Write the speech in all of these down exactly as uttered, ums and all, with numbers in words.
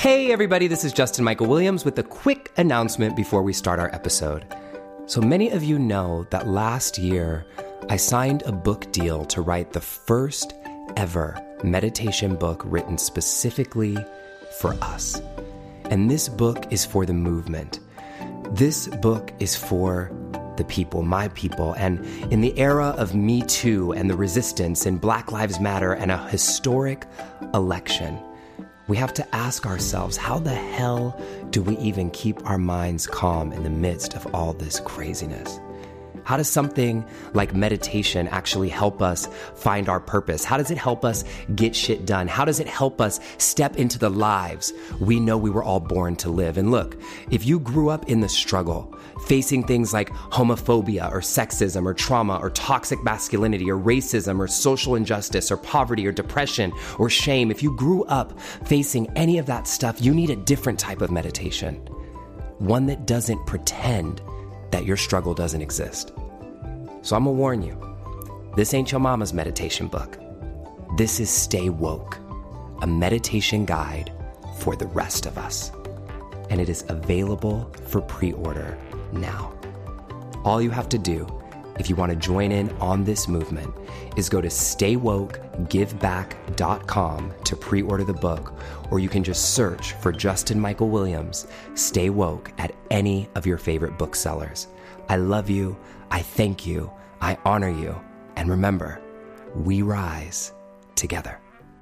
Hey everybody, this is Justin Michael Williams with a quick announcement before we start our episode. So many of you know that last year I signed a book deal to write the first ever meditation book written specifically for us. And this book is for the movement. This book is for the people, my people. And in the era of Me Too and the resistance and Black Lives Matter and a historic election, we have to ask ourselves, how the hell do we even keep our minds calm in the midst of all this craziness? How does something like meditation actually help us find our purpose? How does it help us get shit done? How does it help us step into the lives we know we were all born to live? And look, if you grew up in the struggle, facing things like homophobia or sexism or trauma or toxic masculinity or racism or social injustice or poverty or depression or shame, if you grew up facing any of that stuff, you need a different type of meditation. One that doesn't pretend that your struggle doesn't exist. So I'm gonna warn you, this ain't your mama's meditation book. This is Stay Woke, a meditation guide for the rest of us. And it is available for pre-order now. All you have to do, if you want to join in on this movement, is go to stay woke give back dot com to pre-order the book, or you can just search for Justin Michael Williams, Stay Woke, at any of your favorite booksellers. I love you, I thank you, I honor you, and remember, we rise together.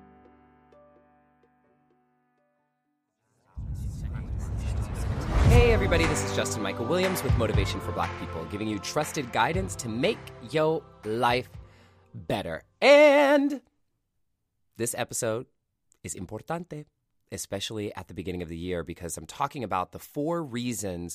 Hey everybody, this is Justin Michael Williams with Motivation for Black People, giving you trusted guidance to make your life better. And this episode is importante, especially at the beginning of the year, because I'm talking about the four reasons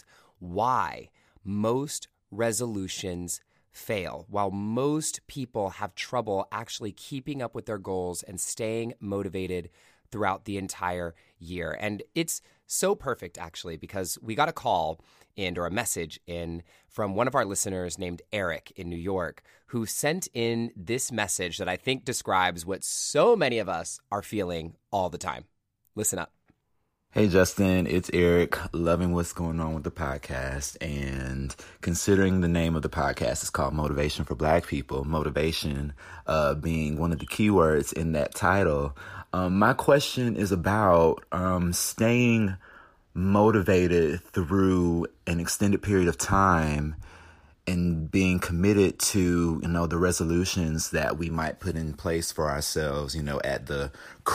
why most resolutions fail, while most people have trouble actually keeping up with their goals and staying motivated throughout the entire year. And it's so perfect, actually, because we got a call in or a message in from one of our listeners named Eric in New York, who sent in this message that I think describes what so many of us are feeling all the time. Listen up. Hey Justin, it's Eric, loving what's going on with the podcast, and considering the name of the podcast is called Motivation for Black People, motivation uh, being one of the keywords in that title. Um, my question is about um, staying motivated through an extended period of time and being committed to, you know, the resolutions that we might put in place for ourselves, you know, at the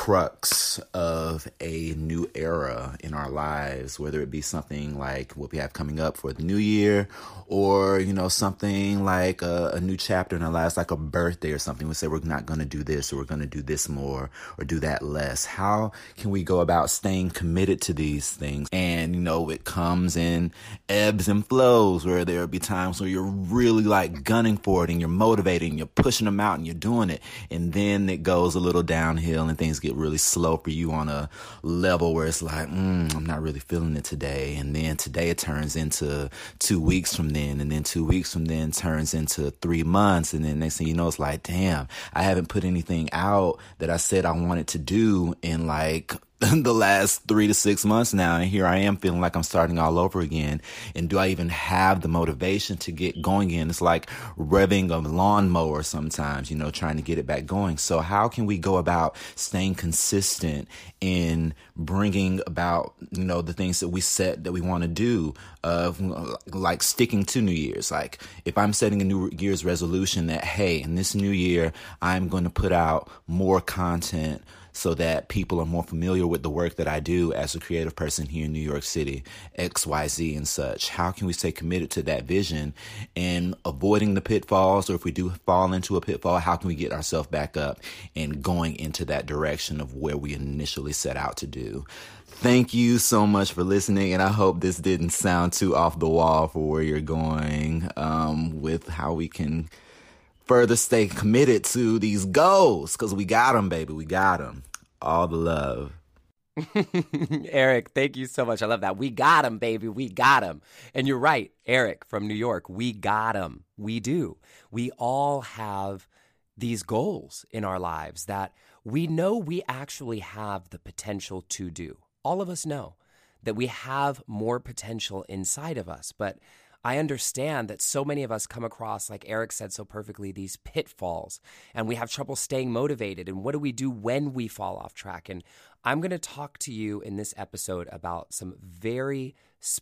crux of a new era in our lives, whether it be something like what we have coming up for the new year, or, you know, something like a, a new chapter in our lives, like a birthday or something. We say we're not going to do this, or we're going to do this more, or do that less. How can we go about staying committed to these things? And, you know, it comes in ebbs and flows, where there'll be times where you're really like gunning for it and you're motivated and you're pushing them out and you're doing it. And then it goes a little downhill and things get really slow for you on a level where it's like, mm, I'm not really feeling it today. And then today it turns into two weeks from then. And then two weeks from then turns into three months. And then next thing you know, it's like, damn, I haven't put anything out that I said I wanted to do in like the last three to six months now. And here I am feeling like I'm starting all over again. And do I even have the motivation to get going again? It's like revving a lawnmower sometimes, you know, trying to get it back going. So how can we go about staying consistent in bringing about, you know, the things that we set that we want to do, uh, like sticking to New Year's? Like if I'm setting a New Year's resolution that, hey, in this new year, I'm going to put out more content so that people are more familiar with the work that I do as a creative person here in New York City, X Y Z and such. How can we stay committed to that vision and avoiding the pitfalls? Or if we do fall into a pitfall, how can we get ourselves back up and going into that direction of where we initially set out to do? Thank you so much for listening, and I hope this didn't sound too off the wall for where you're going um, with how we can further stay committed to these goals, because we got them, baby. We got them. All the love. Eric, thank you so much. I love that. We got him, baby. We got him. And you're right, Eric from New York. We got him. We do. We all have these goals in our lives that we know we actually have the potential to do. all of us know that we have more potential inside of us. But I understand that so many of us come across, like Eric said so perfectly, these pitfalls, and we have trouble staying motivated. And what do we do when we fall off track? And I'm going to talk to you in this episode about some very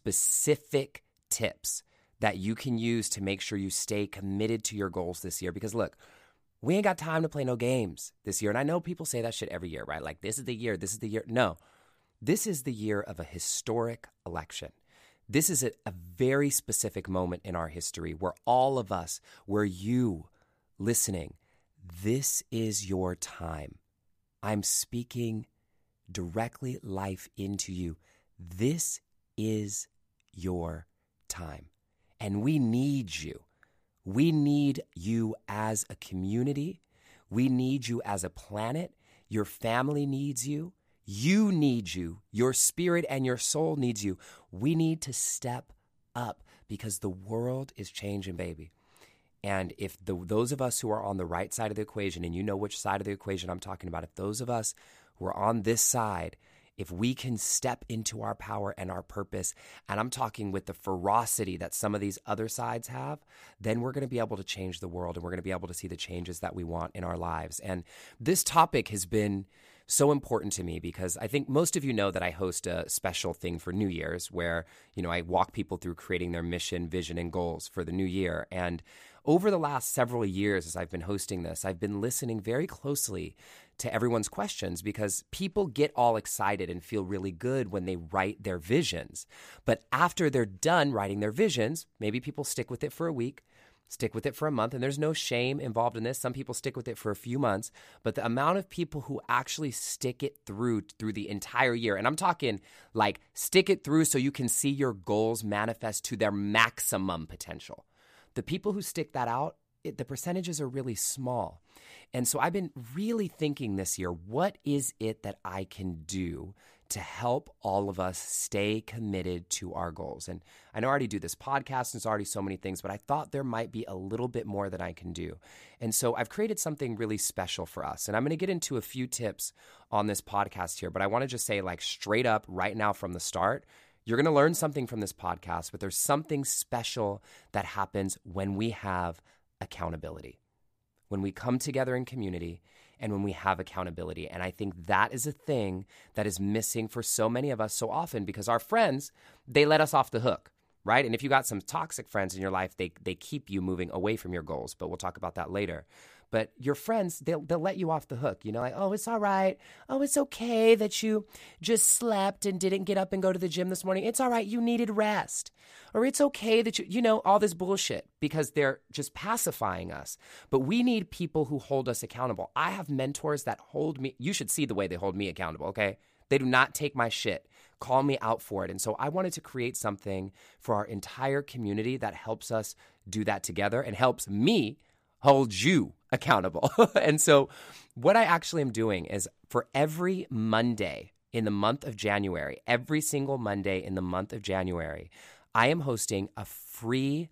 specific tips that you can use to make sure you stay committed to your goals this year. Because look, we ain't got time to play no games this year. And I know people say that shit every year, right? Like, this is the year, this is the year. No, this is the year of a historic election. This is a, a very specific moment in our history where all of us, where you listening, this is your time. I'm speaking directly life into you. This is your time. And we need you. We need you as a community. We need you as a planet. Your family needs you. You need you. Your spirit and your soul needs you. We need to step up because the world is changing, baby. And if the, those of us who are on the right side of the equation, and you know which side of the equation I'm talking about, if those of us who are on this side, if we can step into our power and our purpose, and I'm talking with the ferocity that some of these other sides have, then we're going to be able to change the world, and we're going to be able to see the changes that we want in our lives. And this topic has been so important to me because I think most of you know that I host a special thing for New Year's where, you know, I walk people through creating their mission, vision, and goals for the new year. And over the last several years as I've been hosting this, I've been listening very closely to everyone's questions because people get all excited and feel really good when they write their visions. But after they're done writing their visions, maybe people stick with it for a week, stick with it for a month, and there's no shame involved in this. Some people stick with it for a few months, but the amount of people who actually stick it through through the entire year, and I'm talking like stick it through so you can see your goals manifest to their maximum potential. The people who stick that out, it, the percentages are really small. And so I've been really thinking this year, what is it that I can do to help all of us stay committed to our goals? And I know I already do this podcast, and it's already so many things, but I thought there might be a little bit more that I can do. And so I've created something really special for us. And I'm going to get into a few tips on this podcast here, but I want to just say, like, straight up right now from the start, you're going to learn something from this podcast, but there's something special that happens when we have accountability, when we come together in community, and when we have accountability. And I think that is a thing that is missing for so many of us so often because our friends, they let us off the hook, right? And if you got some toxic friends in your life, they they keep you moving away from your goals, but we'll talk about that later. But your friends, they'll, they'll let you off the hook, you know, like, oh, it's all right. Oh, it's okay that you just slept and didn't get up and go to the gym this morning. It's all right. You needed rest. Or it's okay that you, you know, all this bullshit because they're just pacifying us. But we need people who hold us accountable. I have mentors that hold me. You should see the way they hold me accountable, okay? They do not take my shit, call me out for it. And so I wanted to create something for our entire community that helps us do that together and helps me hold you accountable. And so what I actually am doing is for every Monday in the month of January, every single Monday in the month of January, I am hosting a free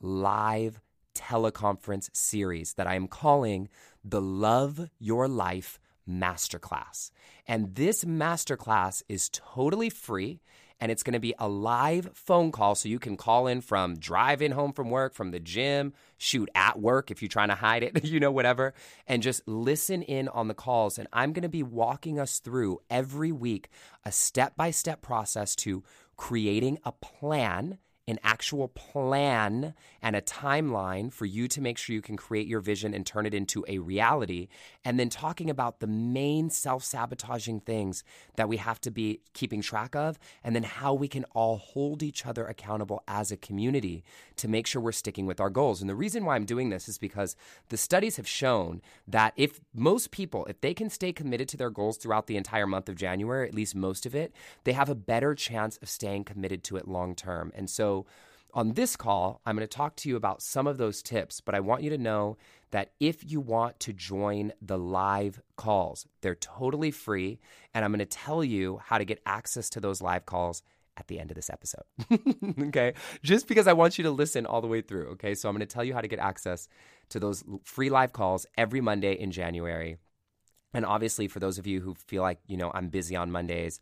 live teleconference series that I am calling the Love Your Life Masterclass. And this masterclass is totally free. And it's going to be a live phone call, so you can call in from driving home from work, from the gym, shoot at work if you're trying to hide it, you know, whatever, and just listen in on the calls. And I'm going to be walking us through every week a step-by-step process to creating a plan, an actual plan and a timeline for you to make sure you can create your vision and turn it into a reality. And then talking about the main self-sabotaging things that we have to be keeping track of, and then how we can all hold each other accountable as a community to make sure we're sticking with our goals. And the reason why I'm doing this is because the studies have shown that if most people, if they can stay committed to their goals throughout the entire month of January, at least most of it, they have a better chance of staying committed to it long term. And so on this call, I'm going to talk to you about some of those tips, but I want you to know that if you want to join the live calls, they're totally free, and I'm going to tell you how to get access to those live calls at the end of this episode, okay? Just because I want you to listen all the way through, okay? So I'm going to tell you how to get access to those free live calls every Monday in January. And obviously, for those of you who feel like, you know, I'm busy on Mondays,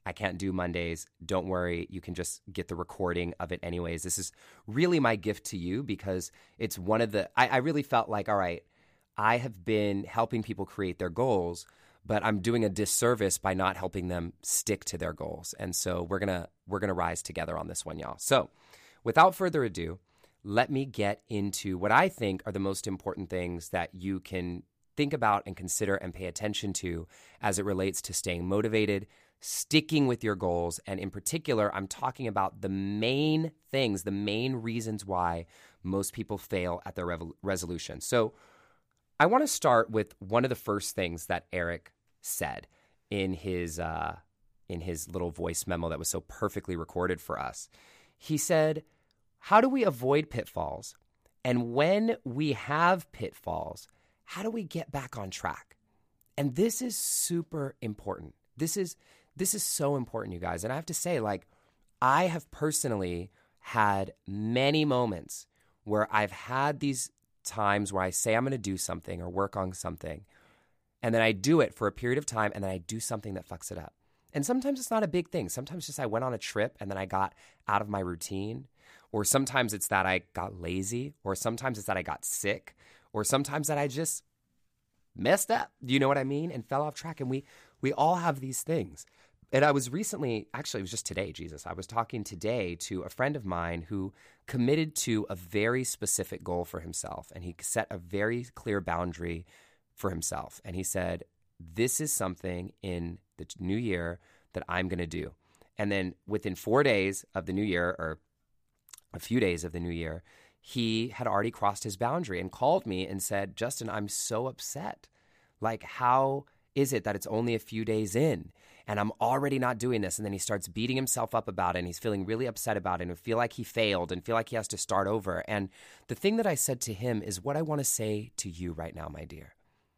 I can't do Mondays. Don't worry. You can just get the recording of it anyways. This is really my gift to you because it's one of the, I, I really felt like, all right, I have been helping people create their goals, but I'm doing a disservice by not helping them stick to their goals. And so we're going to, we're going to rise together on this one, y'all. So without further ado, let me get into what I think are the most important things that you can think about and consider and pay attention to as it relates to staying motivated, sticking with your goals. And in particular, I'm talking about the main things, the main reasons why most people fail at their rev- resolution. So I want to start with one of the first things that Eric said in his uh, in his little voice memo that was so perfectly recorded for us. He said, how do we avoid pitfalls? And when we have pitfalls, how do we get back on track? And this is super important. This is this is so important, you guys. And I have to say, like, I have personally had many moments where I've had these times where I say I'm going to do something or work on something, and then I do it for a period of time, and then I do something that fucks it up. And sometimes it's not a big thing. Sometimes just I went on a trip and then I got out of my routine. Or sometimes it's that I got lazy. Or sometimes it's that I got sick. Or sometimes that I just messed up. You know what I mean? And fell off track. And we we all have these things. And I was recently, actually it was just today, Jesus. I was talking today to a friend of mine who committed to a very specific goal for himself. And he set a very clear boundary for himself. And he said, this is something in the new year that I'm going to do. And then within four days of the new year, or a few days of the new year, he had already crossed his boundary and called me and said, Justin, I'm so upset. Like, how is it that it's only a few days in and I'm already not doing this? And then he starts beating himself up about it, and he's feeling really upset about it and feel like he failed and feel like he has to start over. And the thing that I said to him is what I want to say to you right now, my dear.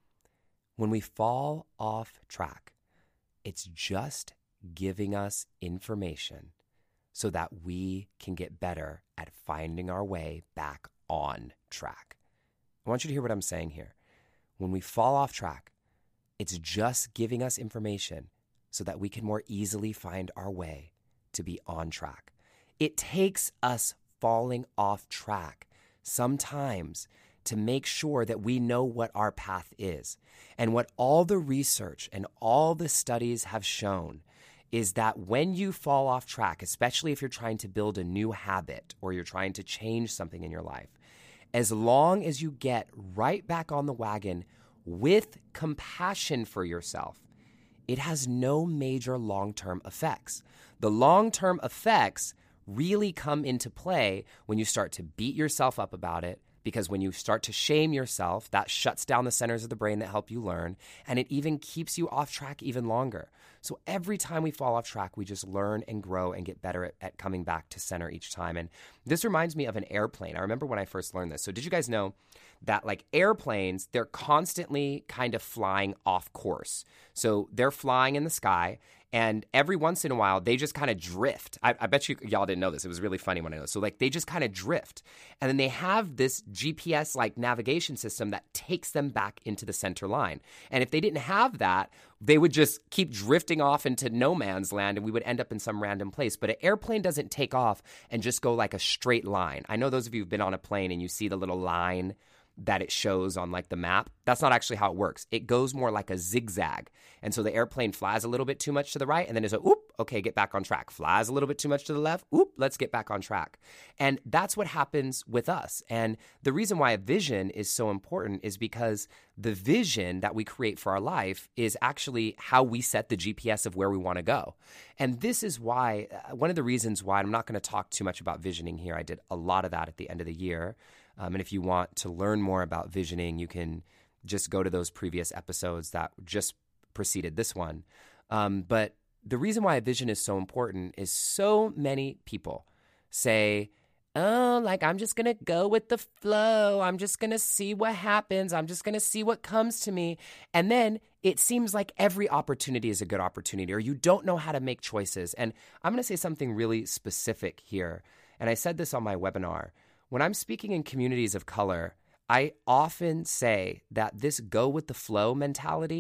When we fall off track, it's just giving us information so that we can get better at finding our way back on track. I want you to hear what I'm saying here. When we fall off track, it's just giving us information so that we can more easily find our way to be on track. It takes us falling off track sometimes to make sure that we know what our path is. And what all the research and all the studies have shown is that when you fall off track, especially if you're trying to build a new habit or you're trying to change something in your life, as long as you get right back on the wagon with compassion for yourself, it has no major long-term effects. The long-term effects really come into play when you start to beat yourself up about it, because when you start to shame yourself, that shuts down the centers of the brain that help you learn, and it even keeps you off track even longer. So every time we fall off track, we just learn and grow and get better at, at coming back to center each time. And this reminds me of an airplane. I remember when I first learned this. So did you guys know that like airplanes, they're constantly kind of flying off course? So they're flying in the sky, and every once in a while, they just kind of drift. I, I bet you y'all didn't know this. It was really funny when I know this. So like they just kind of drift. And then they have this G P S-like navigation system that takes them back into the center line. And if they didn't have that, they would just keep drifting off into no man's land, and we would end up in some random place. But an airplane doesn't take off and just go like a straight line. I know those of you who've been on a plane and you see the little line that it shows on like the map. That's not actually how it works. It goes more like a zigzag. And so the airplane flies a little bit too much to the right, and then it's a, oop, okay, get back on track. Flies a little bit too much to the left, oop, let's get back on track. And that's what happens with us. And the reason why a vision is so important is because the vision that we create for our life is actually how we set the G P S of where we want to go. And this is why, uh, one of the reasons why, I'm not going to talk too much about visioning here. I did a lot of that at the end of the year. Um, and if you want to learn more about visioning, you can just go to those previous episodes that just preceded this one. Um, but the reason why a vision is so important is so many people say, oh, like, I'm just going to go with the flow. I'm just going to see what happens. I'm just going to see what comes to me. And then it seems like every opportunity is a good opportunity, or you don't know how to make choices. And I'm going to say something really specific here. And I said this on my webinar. When I'm speaking in communities of color, I often say that this go with the flow mentality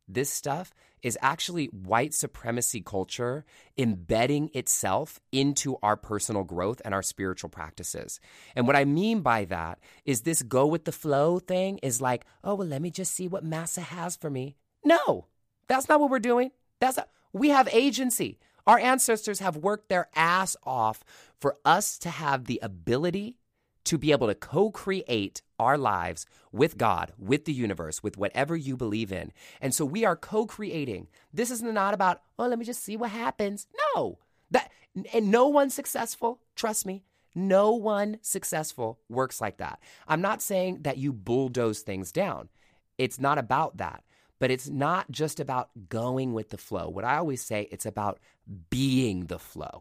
this stuff is actually white supremacy culture embedding itself into our personal growth and our spiritual practices. And what I mean by that is this go with the flow thing is like, oh, well, let me just see what massa has for me. No, that's not what we're doing. That's not, we have agency. Our ancestors have worked their ass off for us to have the ability to be able to co-create our lives with God, with the universe, with whatever you believe in. And so we are co-creating. This is not about, oh, let me just see what happens. No, that, and no one successful, trust me, no one successful works like that. I'm not saying that you bulldoze things down. It's not about that. But it's not just about going with the flow. What I always say, it's about being the flow.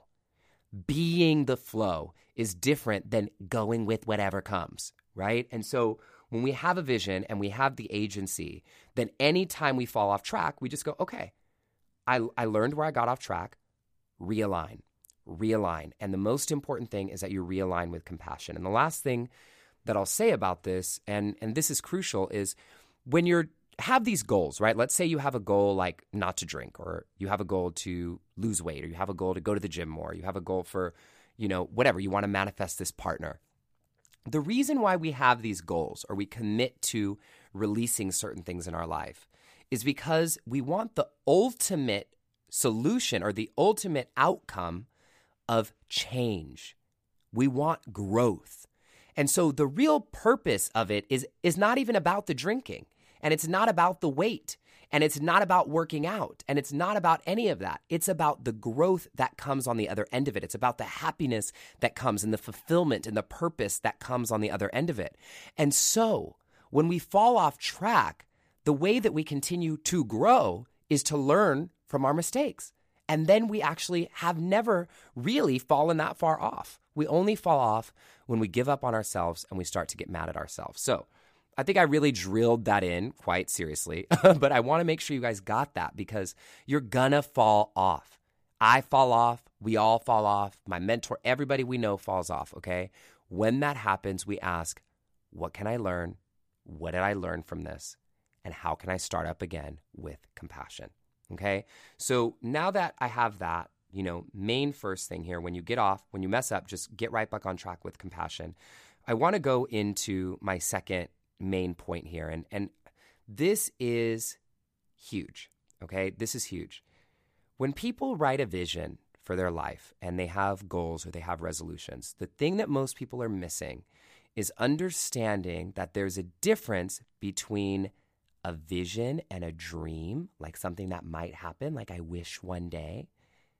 Being the flow is different than going with whatever comes, right? And so when we have a vision and we have the agency, then anytime we fall off track, we just go, okay, I, I learned where I got off track, realign, realign. And the most important thing is that you realign with compassion. And the last thing that I'll say about this, and, and this is crucial, is when you're have these goals, right? Let's say you have a goal like not to drink, or you have a goal to lose weight, or you have a goal to go to the gym more, you have a goal for, you know, whatever, you want to manifest this partner. The reason why we have these goals, or we commit to releasing certain things in our life, is because we want the ultimate solution or the ultimate outcome of change. We want growth. And so the real purpose of it is, is not even about the drinking. And it's not about the weight, and it's not about working out, and it's not about any of that. It's about the growth that comes on the other end of it. It's about the happiness that comes and the fulfillment and the purpose that comes on the other end of it. And so when we fall off track, the way that we continue to grow is to learn from our mistakes. And then we actually have never really fallen that far off. We only fall off when we give up on ourselves and we start to get mad at ourselves. So I think I really drilled that in quite seriously, but I want to make sure you guys got that, because you're gonna fall off. I fall off. We all fall off. My mentor, everybody we know falls off, okay? When that happens, we ask, what can I learn? What did I learn from this? And how can I start up again with compassion, okay? So now that I have that, you know, main first thing here, when you get off, when you mess up, just get right back on track with compassion. I want to go into my second main point here. And, and this is huge, okay? This is huge. When people write a vision for their life and they have goals or they have resolutions, the thing that most people are missing is understanding that there's a difference between a vision and a dream, like something that might happen, like I wish one day,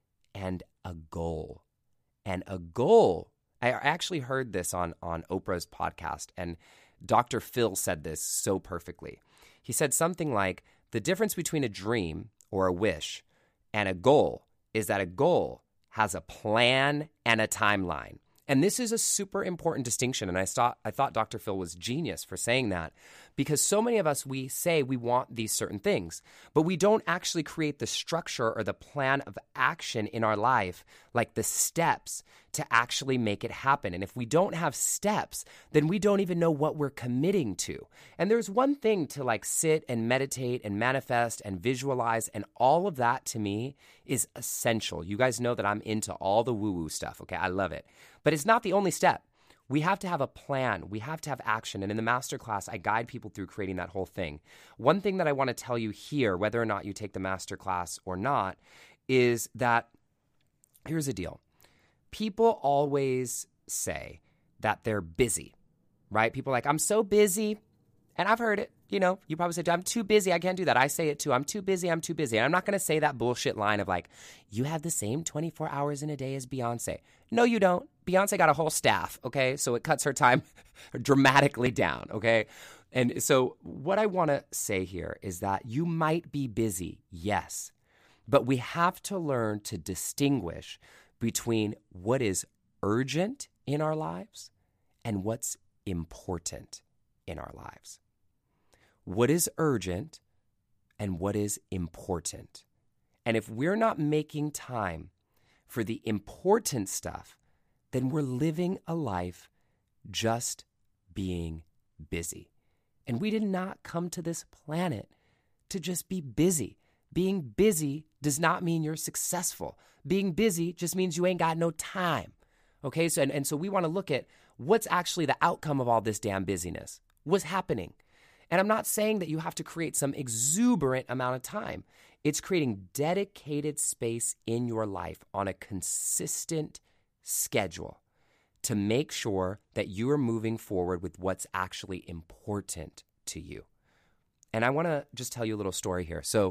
and a goal. And a goal, I actually heard this on, on Oprah's podcast, and Doctor Phil said this so perfectly. He said something like, the difference between a dream or a wish and a goal is that a goal has a plan and a timeline. And this is a super important distinction. And I thought, I thought Doctor Phil was genius for saying that, because so many of us, we say we want these certain things, but we don't actually create the structure or the plan of action in our life, like the steps to actually make it happen. And if we don't have steps, then we don't even know what we're committing to. And there's one thing to like sit and meditate and manifest and visualize, and all of that to me is essential. You guys know that I'm into all the woo-woo stuff, okay? I love it. But it's not the only step. We have to have a plan. We have to have action. And in the masterclass, I guide people through creating that whole thing. One thing that I want to tell you here, whether or not you take the masterclass or not, is that here's the deal. People always say that they're busy, right? People are like, I'm so busy. And I've heard it. You know, you probably say, I'm too busy. I can't do that. I say it too. I'm too busy. I'm too busy. And I'm not going to say that bullshit line of like, you have the same twenty-four hours in a day as Beyonce. No, you don't. Beyonce got a whole staff, okay? So it cuts her time dramatically down, okay? And so what I want to say here is that you might be busy, yes, but we have to learn to distinguish between what is urgent in our lives and what's important in our lives. What is urgent and what is important. And if we're not making time for the important stuff, then we're living a life just being busy. And we did not come to this planet to just be busy. Being busy does not mean you're successful. Being busy just means you ain't got no time. Okay, so and, and so we want to look at what's actually the outcome of all this damn busyness. What's happening? And I'm not saying that you have to create some exuberant amount of time. It's creating dedicated space in your life on a consistent schedule to make sure that you are moving forward with what's actually important to you. And I want to just tell you a little story here. So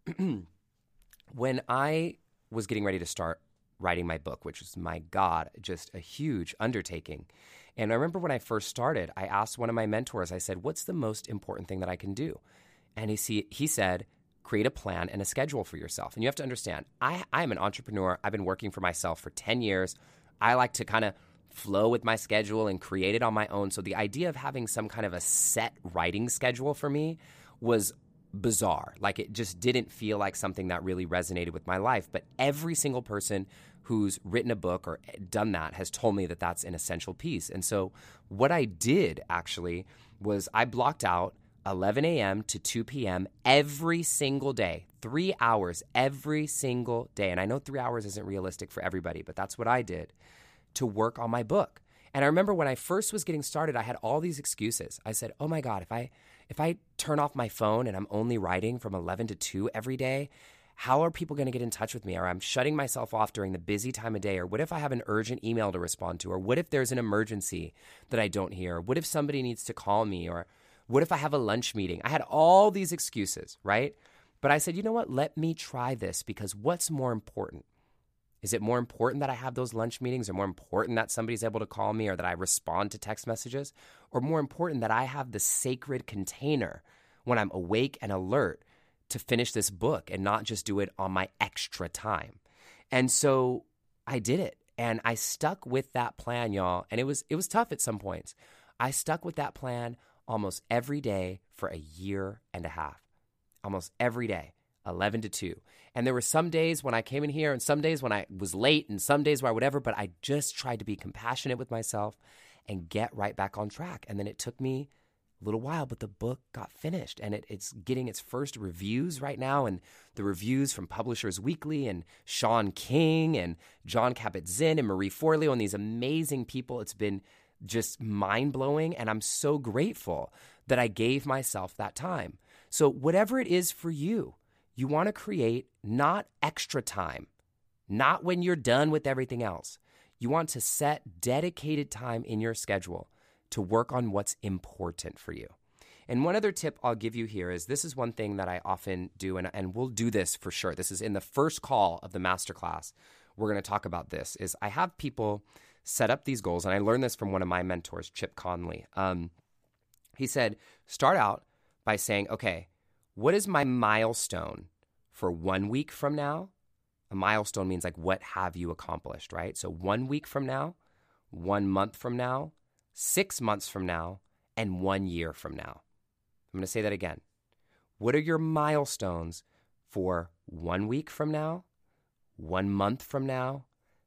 when I was getting ready to start writing my book, which was, my God, just a huge undertaking. And I remember when I first started, I asked one of my mentors, I said, what's the most important thing that I can do? And he, he said, create a plan and a schedule for yourself. And you have to understand, I, I'm an entrepreneur. I've been working for myself for ten years. I like to kind of flow with my schedule and create it on my own. So the idea of having some kind of a set writing schedule for me was bizarre. Like, it just didn't feel like something that really resonated with my life. But every single person who's written a book or done that has told me that that's an essential piece. And so what I did actually was I blocked out eleven a.m. to two p.m. every single day, three hours every single day. And I know three hours isn't realistic for everybody, but that's what I did to work on my book. And I remember when I first was getting started, I had all these excuses. I said, oh my God, if I if I turn off my phone and I'm only writing from eleven to two every day, how are people going to get in touch with me? Or I'm shutting myself off during the busy time of day. Or what if I have an urgent email to respond to? Or what if there's an emergency that I don't hear? What if somebody needs to call me? Or what if I have a lunch meeting? I had all these excuses, right? But I said, you know what? Let me try this, because what's more important? Is it more important that I have those lunch meetings, or more important that somebody's able to call me, or that I respond to text messages, or more important that I have the sacred container when I'm awake and alert to finish this book and not just do it on my extra time? And so I did it, and I stuck with that plan, y'all. And it was it was tough at some points. I stuck with that plan almost every day for a year and a half, almost every day. eleven to two. And there were some days when I came in here and some days when I was late and some days where I whatever, but I just tried to be compassionate with myself and get right back on track. And then it took me a little while, but the book got finished, and it, it's getting its first reviews right now. And the reviews from Publishers Weekly and Sean King and John Kabat-Zinn and Marie Forleo and these amazing people. It's been just mind-blowing, and I'm so grateful that I gave myself that time. So whatever it is for you, you want to create not extra time, not when you're done with everything else. You want to set dedicated time in your schedule to work on what's important for you. And one other tip I'll give you here is, this is one thing that I often do, and, and we'll do this for sure. This is in the first call of the masterclass. We're going to talk about this, is I have people set up these goals, and I learned this from one of my mentors, Chip Conley. Um, he said, start out by saying, okay, what is my milestone for one week from now? A milestone means like, what have you accomplished, right? So one week from now, one month from now, six months from now, and one year from now. I'm going to say that again. What are your milestones for one week from now, one month from now,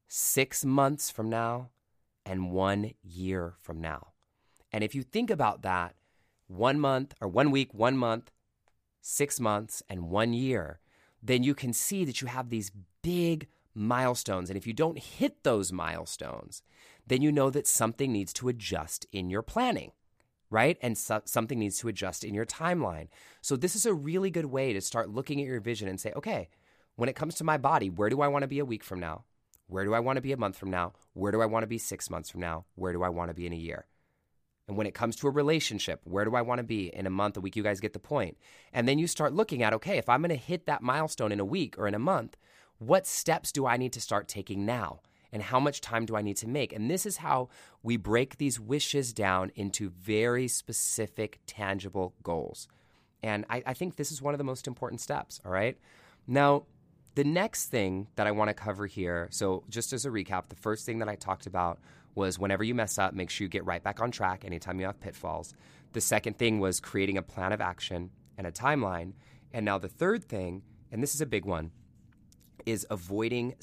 six months from now, and one year from now? And if you think about that, one month or one week, one month, six months, and one year, then you can see that you have these big milestones. And if you don't hit those milestones, then you know that something needs to adjust in your planning, right? And so- something needs to adjust in your timeline. So this is a really good way to start looking at your vision and say, okay, when it comes to my body, where do I want to be a week from now? Where do I want to be a month from now? Where do I want to be six months from now? Where do I want to be in a year? And when it comes to a relationship, where do I want to be in a month, a week? You guys get the point. And then you start looking at, okay, if I'm going to hit that milestone in a week or in a month, what steps do I need to start taking now? And how much time do I need to make? And this is how we break these wishes down into very specific, tangible goals. And I, I think this is one of the most important steps, all right? Now, the next thing that I want to cover here, so just as a recap, the first thing that I talked about was whenever you mess up, make sure you get right back on track anytime you have pitfalls. The second thing was creating a plan of action and a timeline. And now the third thing, and this is a big one, is avoiding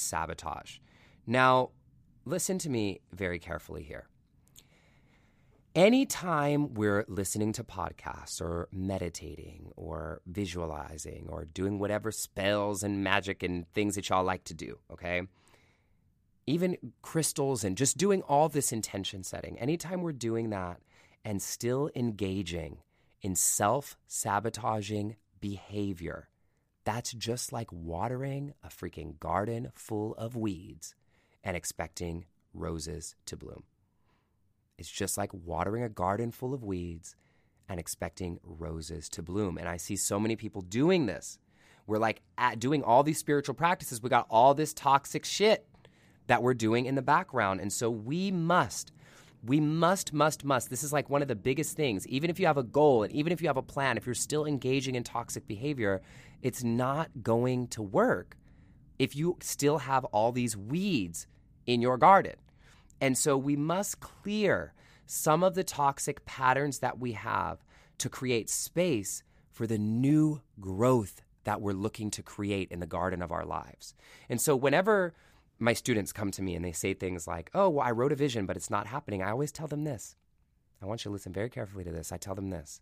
self-sabotage. Now, listen to me very carefully here. Anytime we're listening to podcasts or meditating or visualizing or doing whatever spells and magic and things that y'all like to do, okay? Even crystals and just doing all this intention setting, anytime we're doing that and still engaging in self-sabotaging behavior, that's just like watering a freaking garden full of weeds and expecting roses to bloom. It's just like watering a garden full of weeds and expecting roses to bloom. And I see so many people doing this. We're like at doing all these spiritual practices. We got all this toxic shit that we're doing in the background. And so we must, we must, must, must. This is like one of the biggest things. Even if you have a goal and even if you have a plan, if you're still engaging in toxic behavior, it's not going to work if you still have all these weeds in your garden. And so we must clear some of the toxic patterns that we have to create space for the new growth that we're looking to create in the garden of our lives. And so whenever my students come to me and they say things like, oh, well, I wrote a vision, but it's not happening, I always tell them this. I want you to listen very carefully to this. I tell them this.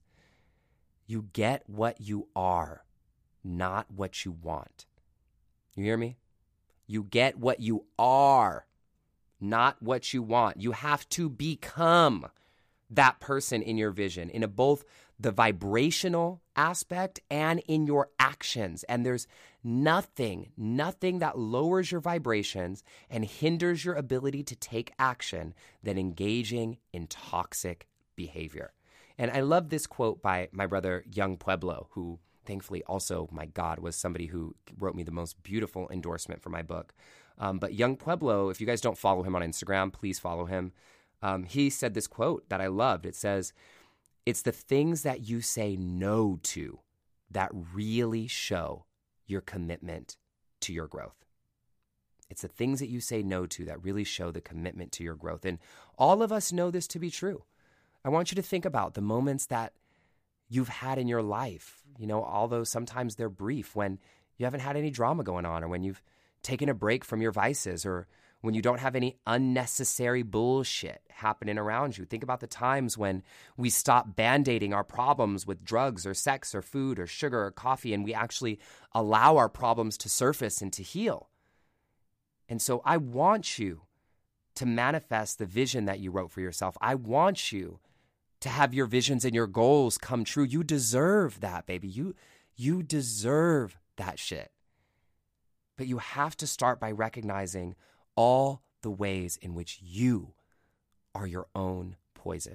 You get what you are, not what you want. You hear me? You get what you are, not what you want. You have to become that person in your vision in a, both the vibrational aspect and in your actions. And there's nothing, nothing that lowers your vibrations and hinders your ability to take action than engaging in toxic behavior. And I love this quote by my brother, Young Pueblo, who thankfully also, my God, was somebody who wrote me the most beautiful endorsement for my book. Um, but Young Pueblo, if you guys don't follow him on Instagram, please follow him. Um, he said this quote that I loved. It says, it's the things that you say no to that really show your commitment to your growth. It's the things that you say no to that really show the commitment to your growth. And all of us know this to be true. I want you to think about the moments that you've had in your life, you know, although sometimes they're brief, when you haven't had any drama going on, or when you've taken a break from your vices, or when you don't have any unnecessary bullshit happening around you. Think about the times when we stop band-aiding our problems with drugs or sex or food or sugar or coffee, and we actually allow our problems to surface and to heal. And so I want you to manifest the vision that you wrote for yourself. I want you to have your visions and your goals come true. You deserve that, baby. You, you deserve that shit. But you have to start by recognizing all the ways in which you are your own poison.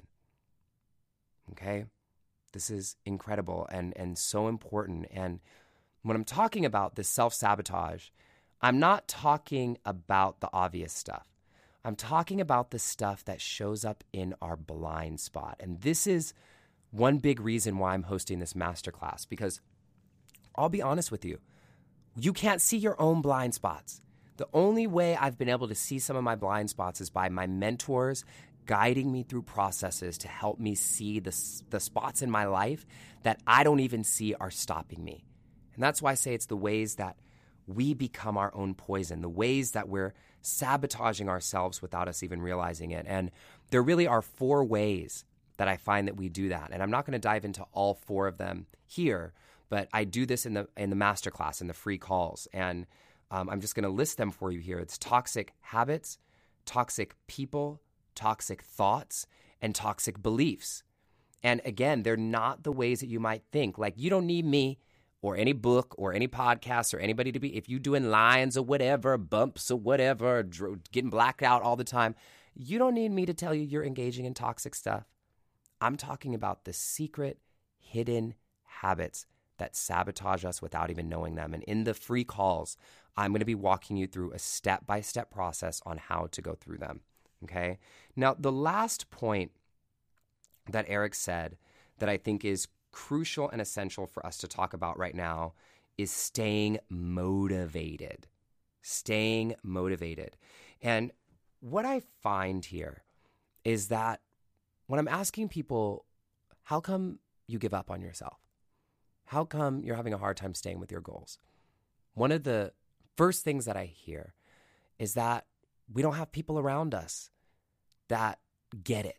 Okay? This is incredible and, and so important. And when I'm talking about this self-sabotage, I'm not talking about the obvious stuff. I'm talking about the stuff that shows up in our blind spot. And this is one big reason why I'm hosting this masterclass, because I'll be honest with you, you can't see your own blind spots. The only way I've been able to see some of my blind spots is by my mentors guiding me through processes to help me see the, the spots in my life that I don't even see are stopping me. And that's why I say it's the ways that we become our own poison, the ways that we're sabotaging ourselves without us even realizing it. And there really are four ways that I find that we do that. And I'm not going to dive into all four of them here, but I do this in the in the masterclass, in the free calls. And um, I'm just going to list them for you here. It's toxic habits, toxic people, toxic thoughts, and toxic beliefs. And again, they're not the ways that you might think. Like, you don't need me or any book or any podcast or anybody to be, if you're doing lines or whatever, bumps or whatever, dr- getting blacked out all the time, you don't need me to tell you you're engaging in toxic stuff. I'm talking about the secret, hidden habits that sabotage us without even knowing them. And in the free calls, I'm going to be walking you through a step-by-step process on how to go through them, okay? Now, the last point that Eric said that I think is crucial and essential for us to talk about right now is staying motivated. Staying motivated. And what I find here is that when I'm asking people, how come you give up on yourself? How come you're having a hard time staying with your goals? One of the first things that I hear is that we don't have people around us that get it.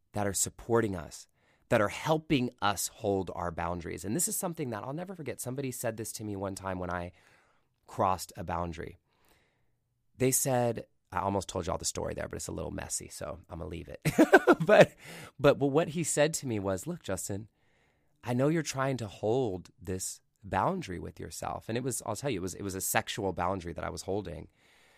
that are supporting us, that are helping us hold our boundaries. And this is something that I'll never forget. Somebody said this to me one time when I crossed a boundary. They said, I almost told you all the story there, but it's a little messy, so I'm going to leave it. but, but, but what he said to me was, look, Justin, I know you're trying to hold this boundary with yourself. And it was, I'll tell you, it was, it was a sexual boundary that I was holding.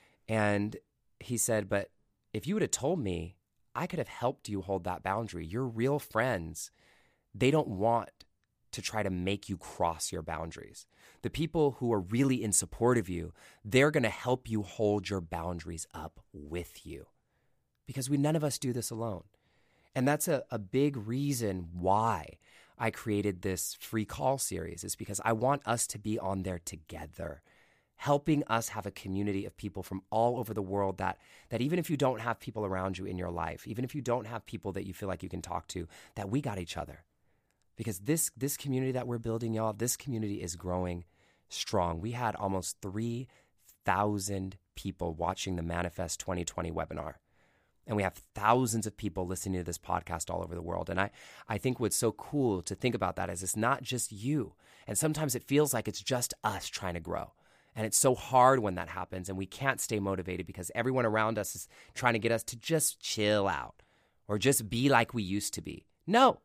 And he said, but if you would have told me, I could have helped you hold that boundary. Your real friends, they don't want to try to make you cross your boundaries. The people who are really in support of you, they're going to help you hold your boundaries up with you, because we none of us do this alone. And that's a, a big reason why I created this free call series, is because I want us to be on there together, helping us have a community of people from all over the world that, that even if you don't have people around you in your life, even if you don't have people that you feel like you can talk to, that we got each other. Because this this community that we're building, y'all, this community is growing strong. We had almost three thousand people watching the Manifest twenty twenty webinar. And we have thousands of people listening to this podcast all over the world. And I, I think what's so cool to think about that is it's not just you. And sometimes it feels like it's just us trying to grow. And it's so hard when that happens and we can't stay motivated because everyone around us is trying to get us to just chill out or just be like we used to be. No.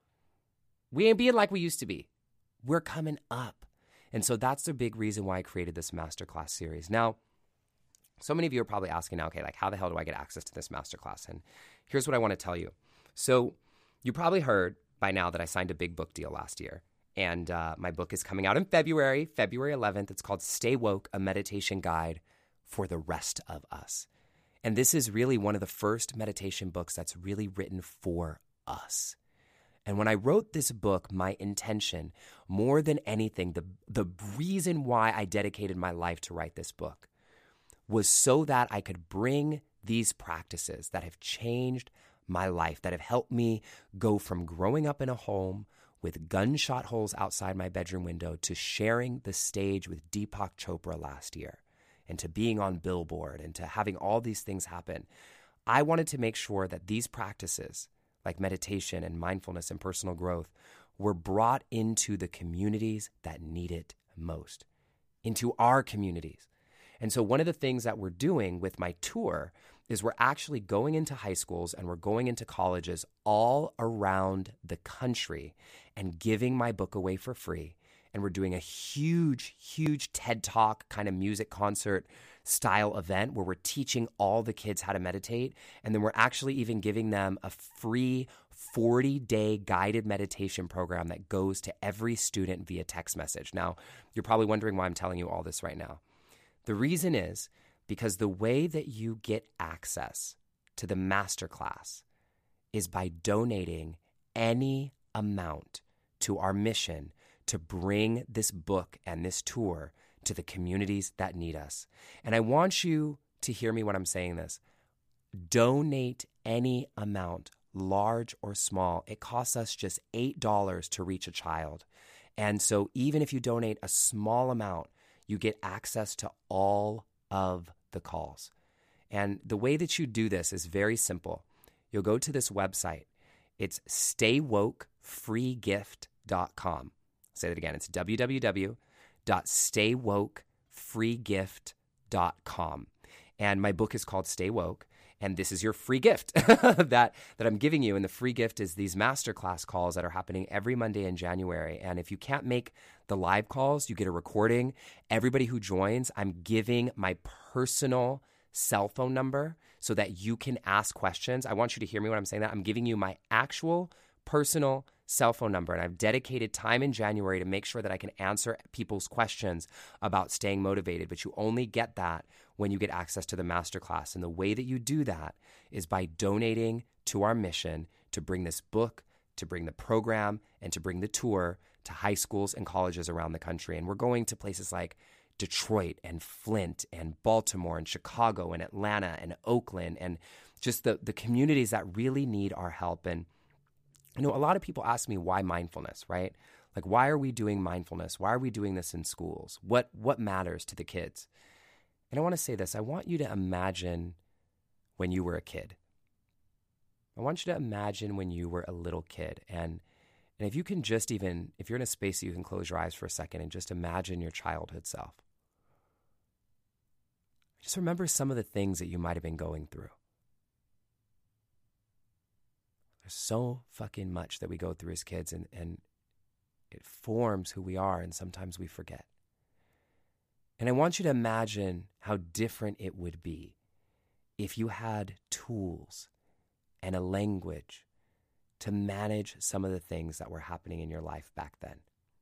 We ain't being like we used to be. We're coming up. And so that's the big reason why I created this masterclass series. Now, so many of you are probably asking now, okay, like how the hell do I get access to this masterclass? And here's what I want to tell you. So you probably heard by now that I signed a big book deal last year. And uh, my book is coming out in February, February eleventh. It's called Stay Woke, a meditation guide for the rest of us. And this is really one of the first meditation books that's really written for us. And when I wrote this book, my intention, more than anything, the, the reason why I dedicated my life to write this book was so that I could bring these practices that have changed my life, that have helped me go from growing up in a home with gunshot holes outside my bedroom window to sharing the stage with Deepak Chopra last year and to being on Billboard and to having all these things happen. I wanted to make sure that these practices like meditation and mindfulness and personal growth were brought into the communities that need it most, into our communities. And so one of the things that we're doing with my tour is we're actually going into high schools and we're going into colleges all around the country and giving my book away for free. And we're doing a huge, huge TED Talk kind of music concert style event where we're teaching all the kids how to meditate. And then we're actually even giving them a free forty-day guided meditation program that goes to every student via text message. Now, you're probably wondering why I'm telling you all this right now. The reason is because the way that you get access to the masterclass is by donating any amount to our mission to bring this book and this tour to the communities that need us. And I want you to hear me when I'm saying this. Donate any amount, large or small. It costs us just eight dollars to reach a child. And so even if you donate a small amount, you get access to all of the calls. And the way that you do this is very simple. You'll go to this website. It's stay woke free gift dot com. Say that again. It's w w w dot stay woke free gift dot com. And my book is called Stay Woke. And this is your free gift that, that I'm giving you. And the free gift is these masterclass calls that are happening every Monday in January. And if you can't make the live calls, you get a recording. Everybody who joins, I'm giving my personal cell phone number so that you can ask questions. I want you to hear me when I'm saying that. I'm giving you my actual personal cell phone number, and I've dedicated time in January to make sure that I can answer people's questions about staying motivated, but you only get that when you get access to the masterclass. And the way that you do that is by donating to our mission to bring this book, to bring the program, and to bring the tour to high schools and colleges around the country. And we're going to places like Detroit and Flint and Baltimore and Chicago and Atlanta and Oakland and just the, the communities that really need our help. And you know, a lot of people ask me why mindfulness, right? Like, why are we doing mindfulness? Why are we doing this in schools? What what matters to the kids? And I want to say this. I want you to imagine when you were a kid. I want you to imagine when you were a little kid. And, and if you can just even, if you're in a space that you can close your eyes for a second and just imagine your childhood self. Just remember some of the things that you might have been going through. There's so fucking much that we go through as kids, and, and it forms who we are, and sometimes we forget. And I want you to imagine how different it would be if you had tools and a language to manage some of the things that were happening in your life back then.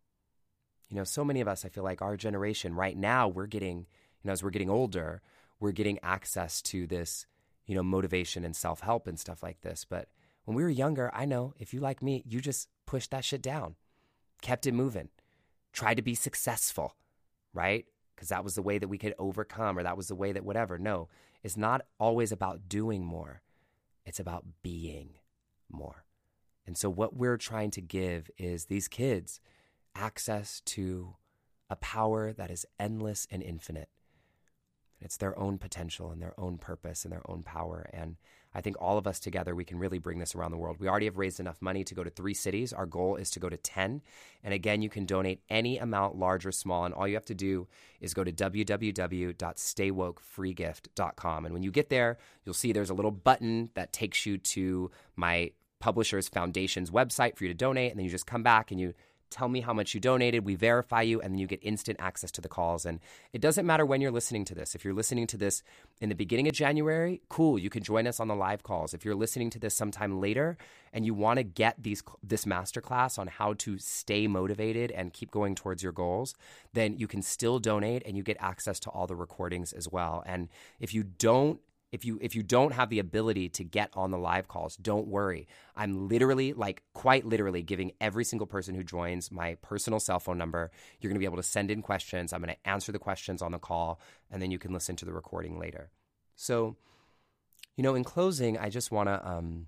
You know, so many of us, I feel like our generation right now, we're getting, you know, as we're getting older, we're getting access to this, you know, motivation and self-help and stuff like this. But when we were younger, I know if you like me, you just pushed that shit down, kept it moving, tried to be successful, right? Because that was the way that we could overcome, or that was the way that whatever. No, it's not always about doing more. It's about being more. And so what we're trying to give is these kids access to a power that is endless and infinite. It's their own potential and their own purpose and their own power. And I think all of us together, we can really bring this around the world. We already have raised enough money to go to three cities. Our goal is to go to ten. And again, you can donate any amount, large or small. And all you have to do is go to w w w dot stay woke free gift dot com. And when you get there, you'll see there's a little button that takes you to my publisher's foundation's website for you to donate. And then you just come back and you tell me how much you donated, we verify you, and then you get instant access to the calls. And it doesn't matter when you're listening to this. If you're listening to this in the beginning of January, cool, you can join us on the live calls. If you're listening to this sometime later and you want to get these this masterclass on how to stay motivated and keep going towards your goals, then you can still donate and you get access to all the recordings as well. And if you don't If you if you don't have the ability to get on the live calls, don't worry. I'm literally, like quite literally, giving every single person who joins my personal cell phone number. You're going to be able to send in questions. I'm going to answer the questions on the call, and then you can listen to the recording later. So, you know, in closing, I just want to, um,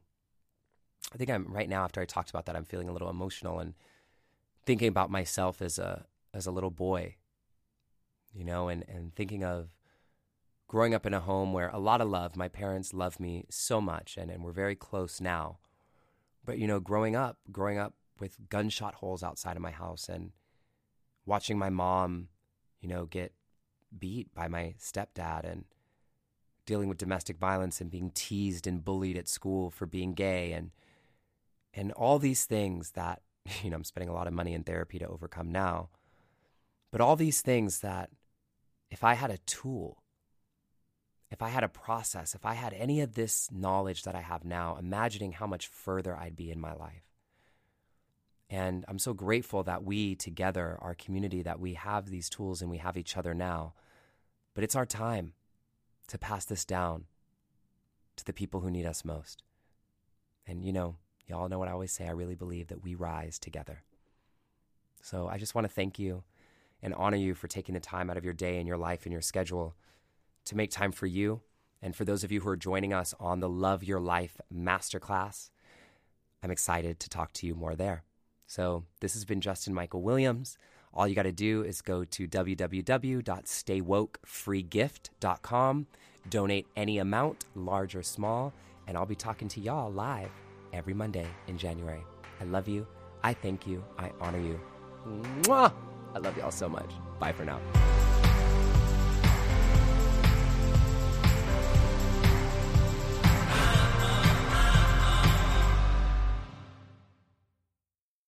I think I'm right now, after I talked about that, I'm feeling a little emotional and thinking about myself as a as a little boy, you know, and, and thinking of growing up in a home where a lot of love, my parents love me so much, and, and we're very close now. But, you know, growing up, growing up with gunshot holes outside of my house and watching my mom, you know, get beat by my stepdad and dealing with domestic violence and being teased and bullied at school for being gay and and all these things that, you know, I'm spending a lot of money in therapy to overcome now. But all these things that if I had a tool, if I had a process, if I had any of this knowledge that I have now, imagining how much further I'd be in my life. And I'm so grateful that we together, our community, that we have these tools and we have each other now. But it's our time to pass this down to the people who need us most. And, you know, y'all know what I always say. I really believe that we rise together. So I just want to thank you and honor you for taking the time out of your day and your life and your schedule to make time for you. And for those of you who are joining us on the Love Your Life Masterclass, I'm excited to talk to you more there. So this has been Justin Michael Williams. All you got to do is go to w w w dot stay woke free gift dot com, donate any amount, large or small, and I'll be talking to y'all live every Monday in January. I love you. I thank you. I honor you. Mwah! I love y'all so much. Bye for now.